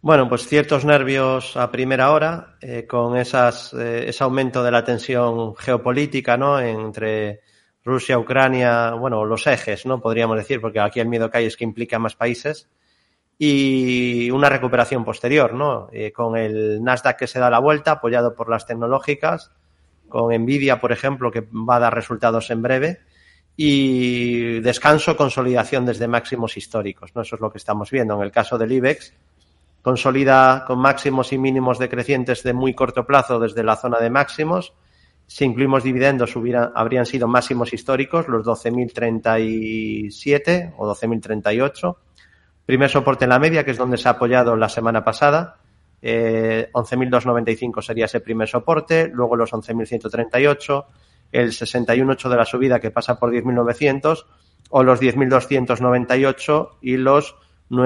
Bueno, pues ciertos nervios a primera hora, con ese aumento de la tensión geopolítica, ¿no? Entre Rusia, Ucrania, bueno, los ejes, ¿no? Podríamos decir, porque aquí el miedo que hay es que implica más países, y una recuperación posterior, ¿no? Con el Nasdaq que se da la vuelta, apoyado por las tecnológicas, con Nvidia, por ejemplo, que va a dar resultados en breve, y descanso, consolidación desde máximos históricos, ¿no? Eso es lo que estamos viendo. En el caso del IBEX, consolida con máximos y mínimos decrecientes de muy corto plazo desde la zona de máximos. Si incluimos dividendos, habrían sido máximos históricos, los 12.037 o 12.038. Primer soporte en la media, que es donde se ha apoyado la semana pasada. 11.295 sería ese primer soporte, luego los 11.138, el 61.8 de la subida que pasa por 10.900 o los 10.298 y los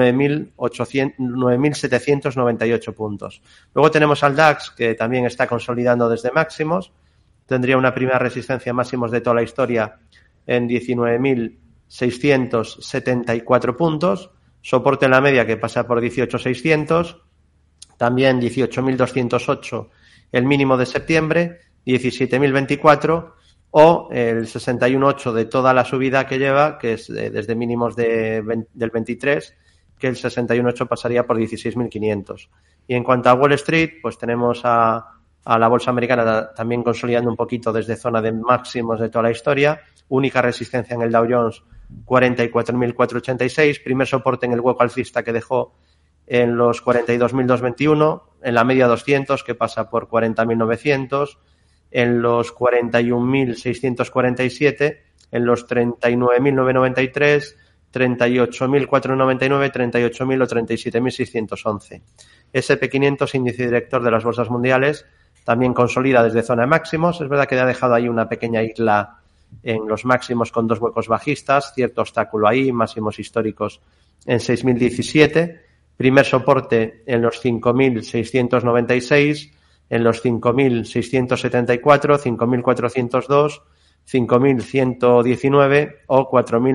9.798 puntos. Luego tenemos al DAX, que también está consolidando desde máximos. Tendría una primera resistencia máximos de toda la historia en 19.674 puntos. Soporte en la media que pasa por 18.600. También 18.208 el mínimo de septiembre, 17.024 o el 61.8 de toda la subida que lleva, que es desde mínimos del 23, que el 61.8 pasaría por 16.500. Y en cuanto a Wall Street, pues tenemos a la bolsa americana también consolidando un poquito desde zona de máximos de toda la historia. Única resistencia en el Dow Jones, 44.486. Primer soporte en el hueco alcista que dejó en los 42.221. En la media 200, que pasa por 40.900. En los 41.647. En los 39.993. 38.499, 38.000 o 37.611. SP500, índice director de las bolsas mundiales, también consolida desde zona de máximos. Es verdad que ha dejado ahí una pequeña isla en los máximos con dos huecos bajistas, cierto obstáculo ahí, máximos históricos en 6.017, primer soporte en los 5.696, en los 5.674, 5.402, 5.119 o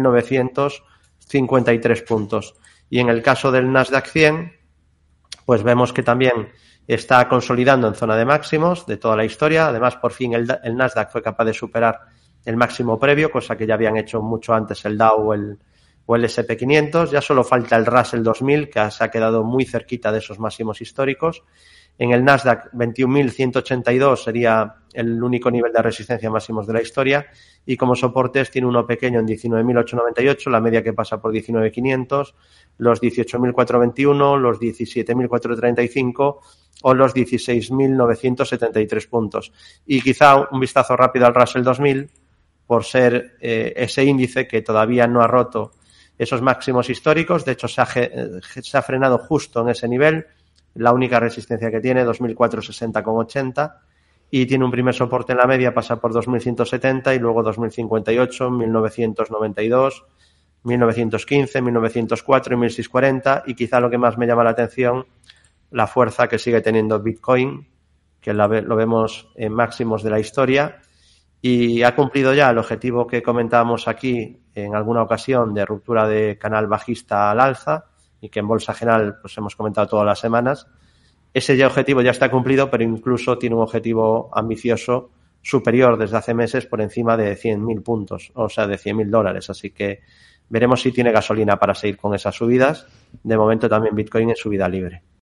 4.953 puntos. Y en el caso del Nasdaq 100, pues vemos que también está consolidando en zona de máximos de toda la historia. Además, por fin el Nasdaq fue capaz de superar el máximo previo, cosa que ya habían hecho mucho antes el Dow o el SP500. Ya solo falta el Russell 2000, que se ha quedado muy cerquita de esos máximos históricos. En el Nasdaq 21.182 sería el único nivel de resistencia máximos de la historia, y como soportes tiene uno pequeño en 19.898, la media que pasa por 19.500, los 18.421, los 17.435 o los 16.973 puntos. Y quizá un vistazo rápido al Russell 2000, por ser ese índice que todavía no ha roto esos máximos históricos. De hecho, se ha frenado justo en ese nivel. La única resistencia que tiene, 2.460,80, y tiene un primer soporte en la media, pasa por 2.170 y luego 2.058, 1.992, 1.915, 1.904 y 1.640. Y quizá lo que más me llama la atención, la fuerza que sigue teniendo Bitcoin, que lo vemos en máximos de la historia, y ha cumplido ya el objetivo que comentábamos aquí en alguna ocasión de ruptura de canal bajista al alza, y que en Bolsa General pues hemos comentado todas las semanas. Ese objetivo ya está cumplido, pero incluso tiene un objetivo ambicioso superior desde hace meses, por encima de 100.000 puntos, o sea, de $100.000. Así que veremos si tiene gasolina para seguir con esas subidas. De momento también Bitcoin en subida libre.